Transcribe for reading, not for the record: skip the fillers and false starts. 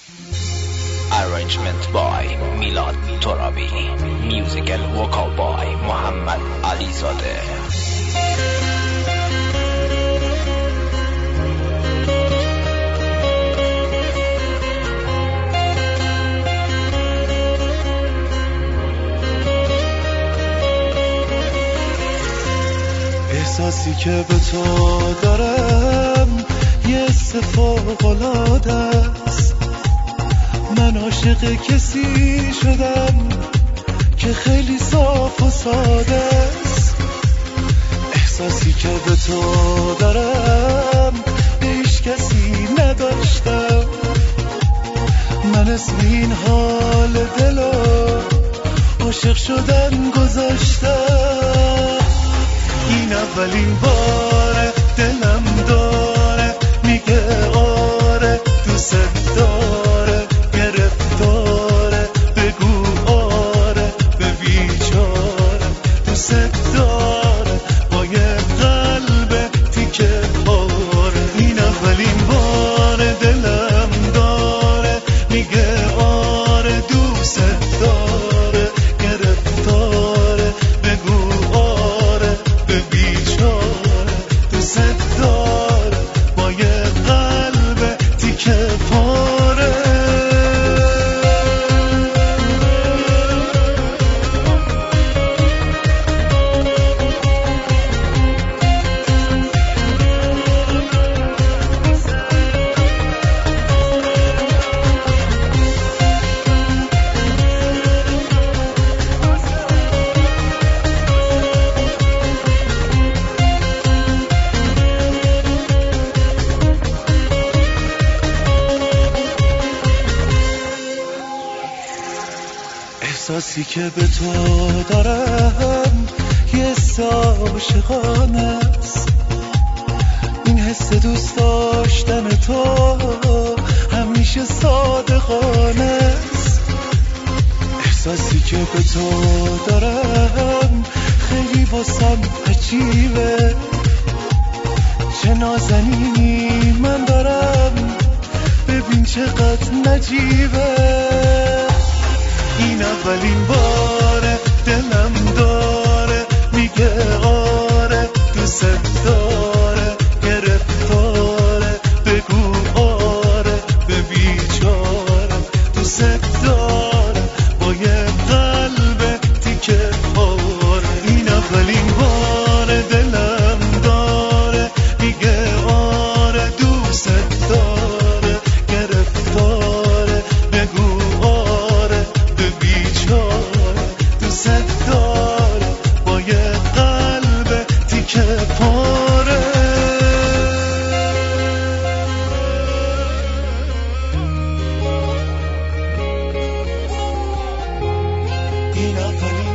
Arrangement by Milad Torabi. Musical vocal by Muhammad Alizadeh. احساسی که به تو دارم یه فوق‌العاده است. من عاشق کسی شدم که خیلی صاف و ساده است. احساسی که به تو دارم هیچ کسی نداشتم. من اسم این حال دلو عاشق شدن گذاشتم. این اولین باره دلم داره میگه آره دوست داره، گرفتاره بگو آره به بیچاره دوست داره با یه قلب تیکه پاره. این اولین باره دلم داره میگه آره دوست داره، گرفتاره بگو آره به بیچاره دوست داره با یه قلب تیکه پاره. احساسی که به تو دارم یه عاشقانه است. این حس دوست داشتن تو همیشه صادقانه است. احساسی که به تو دارم خیلی واسم عجیبه. چه نازنینی من دارم ببین چقدر نجیبه. این اولین باره دلم داره میگه آره دوست داره، گرفتاره بگو آره به بیچاره دوست داره با یه قلب تیکه پاره. این اولین باره دلم داره میگه آره دوست داره، گرفتاره بگو آره بیچاره دوست داره با یه قلب تیکه پاره. این اولین